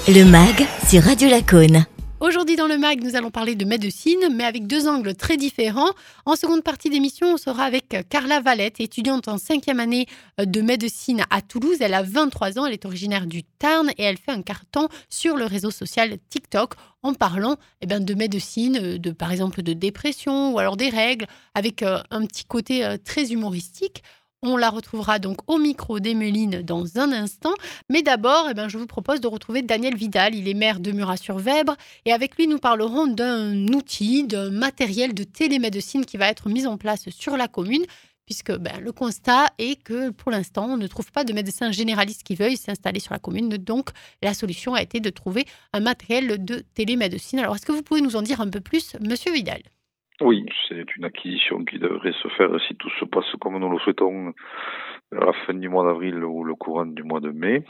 Le MAG sur Radio Lacaune. Aujourd'hui dans le MAG, nous allons parler de médecine, mais avec deux angles très différents. En seconde partie d'émission, on sera avec Carla Valette, étudiante en 5e année de médecine à Toulouse. Elle a 23 ans, elle est originaire du Tarn et elle fait un carton sur le réseau social TikTok en parlant de médecine, par exemple de dépression ou alors des règles, avec un petit côté très humoristique. On la retrouvera donc au micro d'Emeline dans un instant. Mais d'abord, je vous propose de retrouver Daniel Vidal. Il est maire de Murat-sur-Vèbre. Et avec lui, nous parlerons d'un outil, d'un matériel de télémédecine qui va être mis en place sur la commune. Puisque le constat est que pour l'instant, on ne trouve pas de médecin généraliste qui veuille s'installer sur la commune. Donc, la solution a été de trouver un matériel de télémédecine. Alors, est-ce que vous pouvez nous en dire un peu plus, Monsieur Vidal ? Oui, c'est une acquisition qui devrait se faire si tout se passe comme nous le souhaitons à la fin du mois d'avril ou le courant du mois de mai.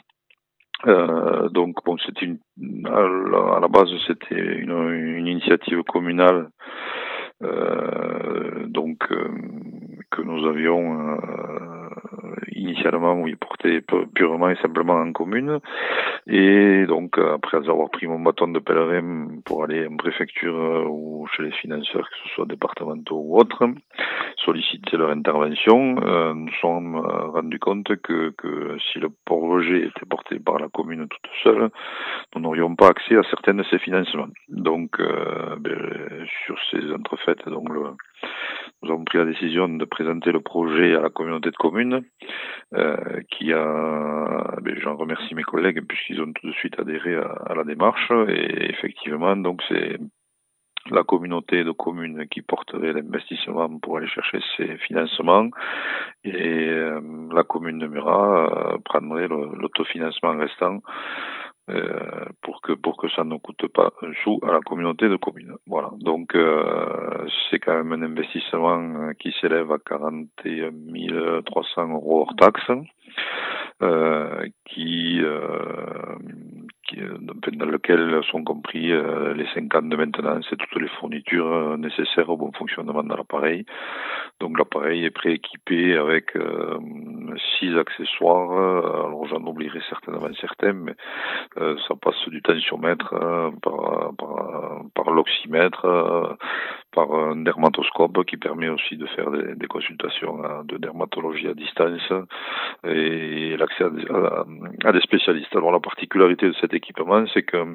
C'était à la base c'était une initiative communale que nous avions initialement porté purement et simplement en commune, et donc après avoir pris mon bâton de pèlerin pour aller en préfecture ou chez les financeurs, que ce soit départementaux ou autres, solliciter leur intervention, nous sommes rendus compte que si le projet était porté par la commune toute seule, nous n'aurions pas accès à certains de ces financements. Donc sur ces entrefaites, nous avons pris la décision de présenter le projet à la communauté de communes, qui a, j'en remercie mes collègues puisqu'ils ont tout de suite adhéré à la démarche, et effectivement, donc c'est la communauté de communes qui porterait l'investissement pour aller chercher ces financements, et la commune de Murat prendrait l'autofinancement restant, pour que ça ne coûte pas un sou à la communauté de communes. Voilà. Donc c'est quand même un investissement qui s'élève à 41 300 € hors taxe, dans lequel sont compris les 5 ans de maintenance et toutes les fournitures nécessaires au bon fonctionnement de l'appareil. Donc l'appareil est prééquipé avec 6 accessoires. Alors j'en oublierai certainement certains, mais ça passe du tensiomètre par l'oxymètre, par un dermatoscope qui permet aussi de faire des consultations de dermatologie à distance, et l'accès à des spécialistes. Alors la particularité de cet équipement, c'est que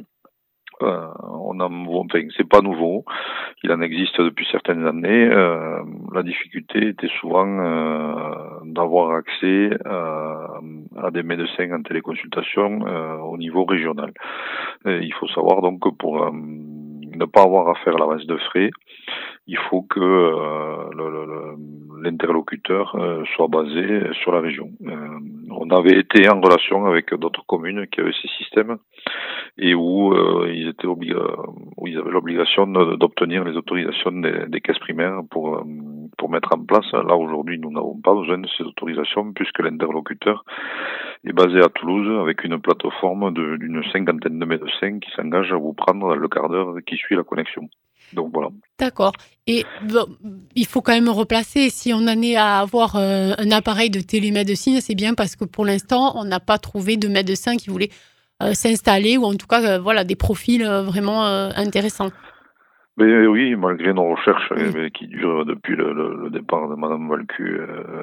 c'est pas nouveau, il en existe depuis certaines années. La difficulté était souvent d'avoir accès à des médecins en téléconsultation au niveau régional. Et il faut savoir donc que pour ne pas avoir à faire l'avance de frais, il faut que l'interlocuteur soit basé sur la région. On avait été en relation avec d'autres communes qui avaient ces systèmes, et où ils avaient l'obligation d'obtenir les autorisations des caisses primaires pour mettre en place. Là, aujourd'hui, nous n'avons pas besoin de ces autorisations puisque l'interlocuteur est basé à Toulouse avec une plateforme d'une 50aine de médecins qui s'engagent à vous prendre dans le quart d'heure qui suit la connexion. Donc voilà. D'accord. Et il faut quand même replacer, si on en est à avoir un appareil de télémédecine, c'est bien parce que pour l'instant, on n'a pas trouvé de médecin qui voulait s'installer, ou en tout cas, des profils vraiment intéressants. Mais oui, malgré nos recherches qui durent depuis le départ de Madame Valcu,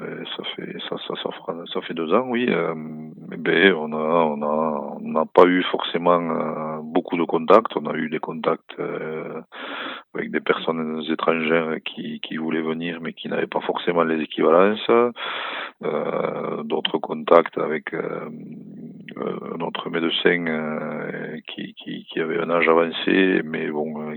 ça fait 2 ans, oui. On n'a pas eu forcément beaucoup de contacts. On a eu des contacts avec des personnes étrangères qui voulaient venir, mais qui n'avaient pas forcément les équivalences. D'autres contacts avec notre médecin qui avait un âge avancé, mais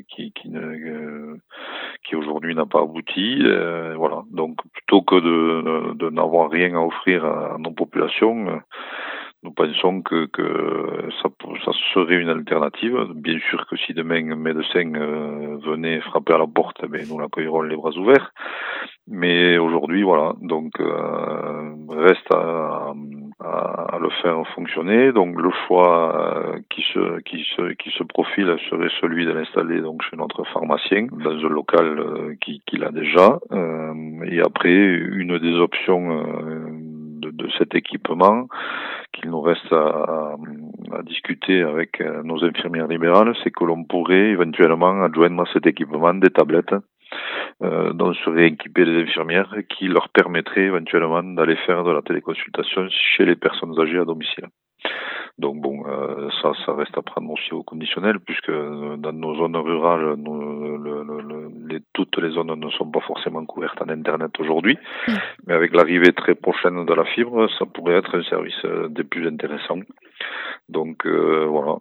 qui aujourd'hui n'a pas abouti. Voilà. Donc plutôt que de n'avoir rien à offrir à nos populations, nous pensons que ça serait une alternative. Bien sûr que si demain un médecin venait frapper à la porte, nous l'accueillerons les bras ouverts. Mais aujourd'hui, voilà. Donc reste à le faire fonctionner. Donc le choix qui se profile serait celui de l'installer donc chez notre pharmacien dans un local qu'il a déjà. Et après, une des options de cet équipement qu'il nous reste à discuter avec nos infirmières libérales, c'est que l'on pourrait éventuellement adjoindre à cet équipement des tablettes dont seraient équipées les infirmières qui leur permettraient éventuellement d'aller faire de la téléconsultation chez les personnes âgées à domicile. Donc bon, ça reste à prendre aussi au conditionnel, puisque dans nos zones rurales, toutes les zones ne sont pas forcément couvertes en Internet aujourd'hui. Mais avec l'arrivée très prochaine de la fibre, ça pourrait être un service des plus intéressants. Donc voilà,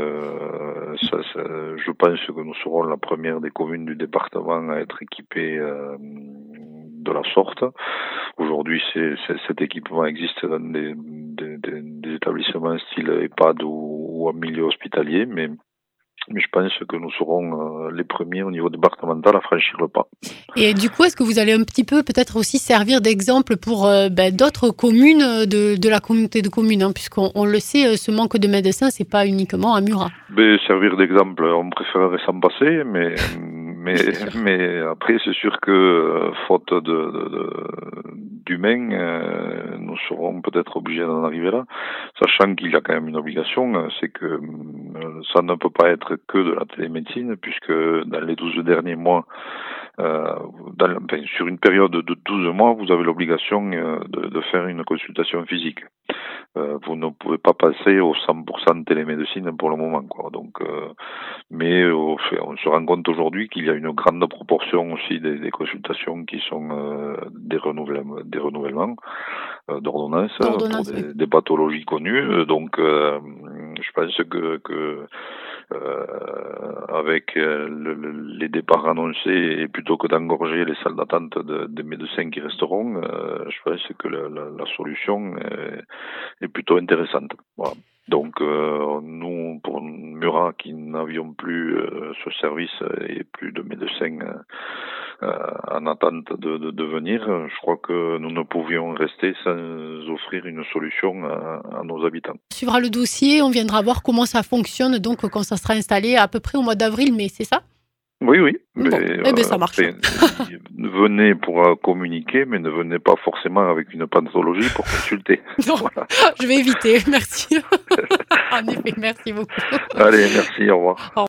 je pense que nous serons la première des communes du département à être équipée de la sorte. Aujourd'hui, cet équipement existe dans des établissements style EHPAD ou en milieu hospitalier, mais je pense que nous serons les premiers au niveau départemental à franchir le pas. Et du coup, est-ce que vous allez un petit peu peut-être aussi servir d'exemple pour d'autres communes de la communauté de communes, puisqu'on le sait, ce manque de médecins, c'est pas uniquement à Murat. Mais servir d'exemple, on préférerait s'en passer, mais après, c'est sûr que faute d'humains, nous serons peut-être obligés d'en arriver là, sachant qu'il y a quand même une obligation, c'est que ça ne peut pas être que de la télémédecine, puisque dans les 12 derniers mois, sur une période de 12 mois, vous avez l'obligation de faire une consultation physique. Vous ne pouvez pas passer au 100% de télémédecine pour le moment, quoi. Donc, mais on se rend compte aujourd'hui qu'il y a une grande proportion aussi des consultations qui sont des renouvellements d'ordonnances pour des pathologies connues. Donc, je pense que avec les départs annoncés, et plutôt que d'engorger les salles d'attente des médecins qui resteront, je pense que la solution est plutôt intéressante. Voilà. Donc nous, pour Murat, qui n'avions plus ce service et plus de médecins en attente de venir, je crois que nous ne pouvions rester sans offrir une solution à nos habitants. On suivra le dossier, on viendra voir comment ça fonctionne, donc quand ça sera installé à peu près au mois d'avril-mai, c'est ça ? Oui. Bon, ça marche. Venez pour communiquer, mais ne venez pas forcément avec une pathologie pour consulter. Non, voilà. Je vais éviter, merci. En effet, merci beaucoup. Allez, merci, au revoir.